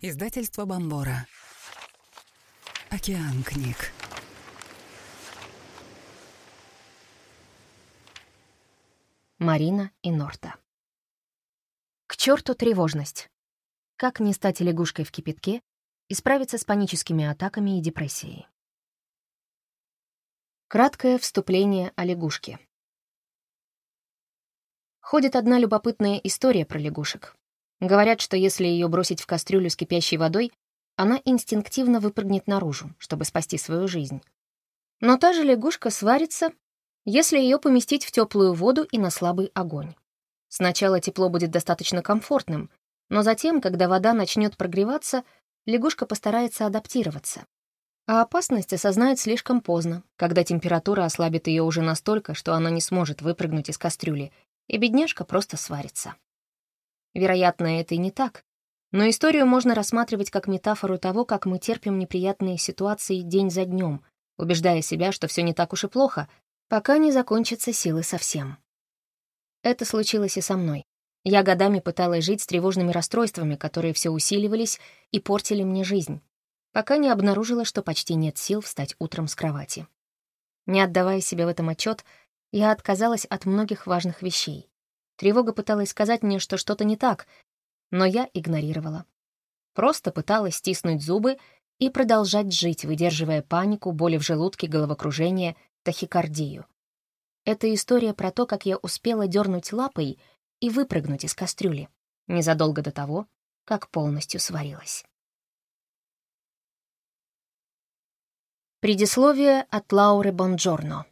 Издательство Бомбора. Океан книг. Марина Инорта. К черту тревожность. Как не стать лягушкой в кипятке и справиться с паническими атаками и депрессией. Краткое вступление о лягушке. Ходит одна любопытная история про лягушек. Говорят, что если ее бросить в кастрюлю с кипящей водой, она инстинктивно выпрыгнет наружу, чтобы спасти свою жизнь. Но та же лягушка сварится, если ее поместить в теплую воду и на слабый огонь. Сначала тепло будет достаточно комфортным, но затем, когда вода начнет прогреваться, лягушка постарается адаптироваться. А опасность осознает слишком поздно, когда температура ослабит ее уже настолько, что она не сможет выпрыгнуть из кастрюли, и бедняжка просто сварится. Вероятно, это и не так, но историю можно рассматривать как метафору того, как мы терпим неприятные ситуации день за днем, убеждая себя, что все не так уж и плохо, пока не закончатся силы совсем. Это случилось и со мной. Я годами пыталась жить с тревожными расстройствами, которые все усиливались и портили мне жизнь, пока не обнаружила, что почти нет сил встать утром с кровати. Не отдавая себе в этом отчет, я отказалась от многих важных вещей. Тревога пыталась сказать мне, что что-то не так, но я игнорировала. Просто пыталась стиснуть зубы и продолжать жить, выдерживая панику, боли в желудке, головокружение, тахикардию. Это история про то, как я успела дернуть лапой и выпрыгнуть из кастрюли, незадолго до того, как полностью сварилась. Предисловие от Лауры Бонджорно.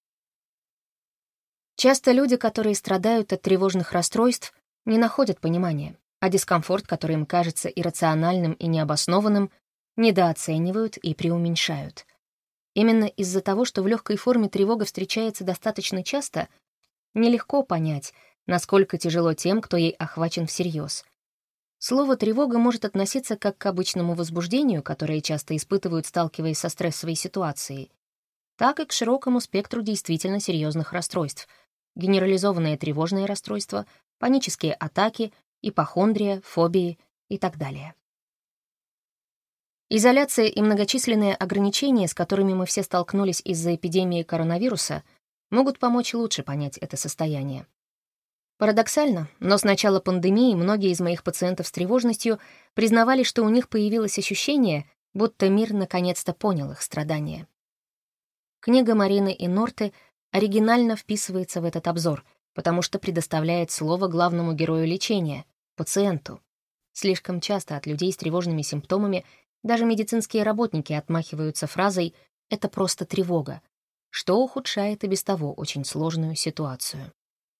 Часто люди, которые страдают от тревожных расстройств, не находят понимания, а дискомфорт, который им кажется иррациональным и необоснованным, недооценивают и преуменьшают. Именно из-за того, что в легкой форме тревога встречается достаточно часто, нелегко понять, насколько тяжело тем, кто ей охвачен всерьез. Слово «тревога» может относиться как к обычному возбуждению, которое часто испытывают, сталкиваясь со стрессовой ситуацией, так и к широкому спектру действительно серьезных расстройств — генерализованное тревожное расстройство, панические атаки, ипохондрия, фобии и так далее. Изоляция и многочисленные ограничения, с которыми мы все столкнулись из-за эпидемии коронавируса, могут помочь лучше понять это состояние. Парадоксально, но с начала пандемии многие из моих пациентов с тревожностью признавали, что у них появилось ощущение, будто мир наконец-то понял их страдания. Книга Марины Инорты оригинально вписывается в этот обзор, потому что предоставляет слово главному герою лечения — пациенту. Слишком часто от людей с тревожными симптомами даже медицинские работники отмахиваются фразой «это просто тревога», что ухудшает и без того очень сложную ситуацию.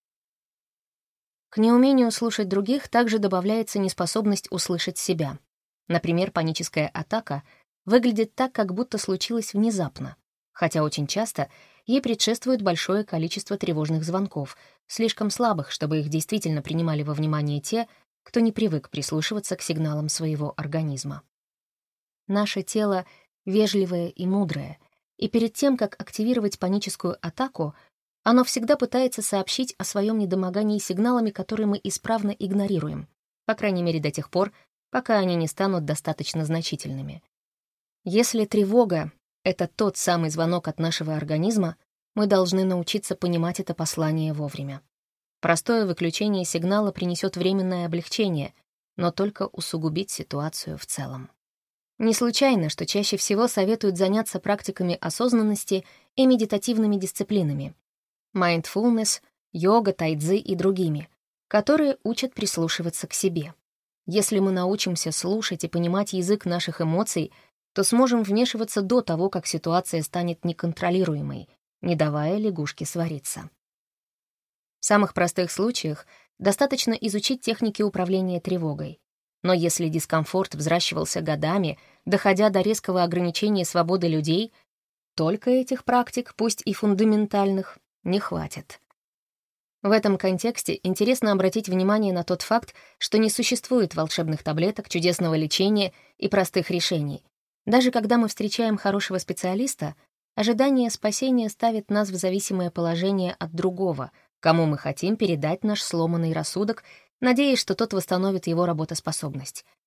К неумению слушать других также добавляется неспособность услышать себя. Например, паническая атака выглядит так, как будто случилась внезапно, хотя очень часто ей предшествует большое количество тревожных звонков, слишком слабых, чтобы их действительно принимали во внимание те, кто не привык прислушиваться к сигналам своего организма. Наше тело вежливое и мудрое, и перед тем, как активировать паническую атаку, оно всегда пытается сообщить о своем недомогании сигналами, которые мы исправно игнорируем, по крайней мере до тех пор, пока они не станут достаточно значительными. Если тревога — это тот самый звонок от нашего организма, мы должны научиться понимать это послание вовремя. Простое выключение сигнала принесет временное облегчение, но только усугубит ситуацию в целом. Не случайно, что чаще всего советуют заняться практиками осознанности и медитативными дисциплинами — mindfulness, йога, тайцзи и другими, которые учат прислушиваться к себе. Если мы научимся слушать и понимать язык наших эмоций, то сможем вмешиваться до того, как ситуация станет неконтролируемой, не давая лягушке свариться. В самых простых случаях достаточно изучить техники управления тревогой. Но если дискомфорт взращивался годами, доходя до резкого ограничения свободы людей, только этих практик, пусть и фундаментальных, не хватит. В этом контексте интересно обратить внимание на тот факт, что не существует волшебных таблеток, чудесного лечения и простых решений. Даже когда мы встречаем хорошего специалиста, ожидание спасения ставит нас в зависимое положение от другого, кому мы хотим передать наш сломанный рассудок, надеясь, что тот восстановит его работоспособность.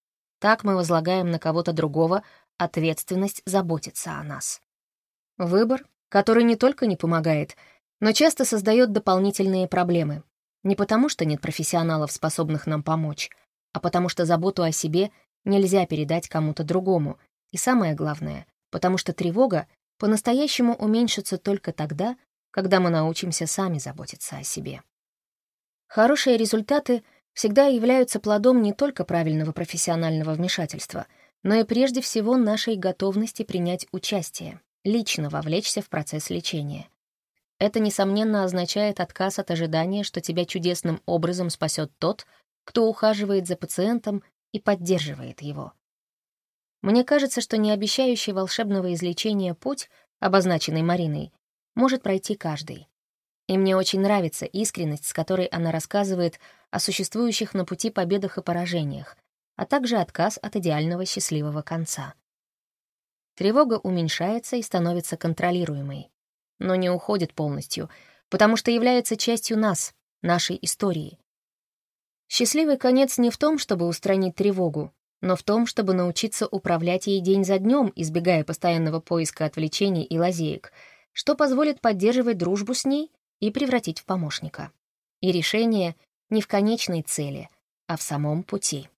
Так мы возлагаем на кого-то другого ответственность заботиться о нас. Выбор, который не только не помогает, но часто создает дополнительные проблемы. Не потому, что нет профессионалов, способных нам помочь, а потому что заботу о себе нельзя передать кому-то другому. И самое главное, потому что тревога по-настоящему уменьшится только тогда, когда мы научимся сами заботиться о себе. Хорошие результаты всегда являются плодом не только правильного профессионального вмешательства, но и прежде всего нашей готовности принять участие, лично вовлечься в процесс лечения. Это, несомненно, означает отказ от ожидания, что тебя чудесным образом спасет тот, кто ухаживает за пациентом и поддерживает его. Мне кажется, что не обещающий волшебного излечения путь, обозначенный Мариной, может пройти каждый. И мне очень нравится искренность, с которой она рассказывает о существующих на пути победах и поражениях, а также отказ от идеального счастливого конца. Тревога уменьшается и становится контролируемой, но не уходит полностью, потому что является частью нас, нашей истории. Счастливый конец не в том, чтобы устранить тревогу, но в том, чтобы научиться управлять ей день за днем, избегая постоянного поиска отвлечений и лазеек, что позволит поддерживать дружбу с ней и превратить в помощника. И решение не в конечной цели, а в самом пути.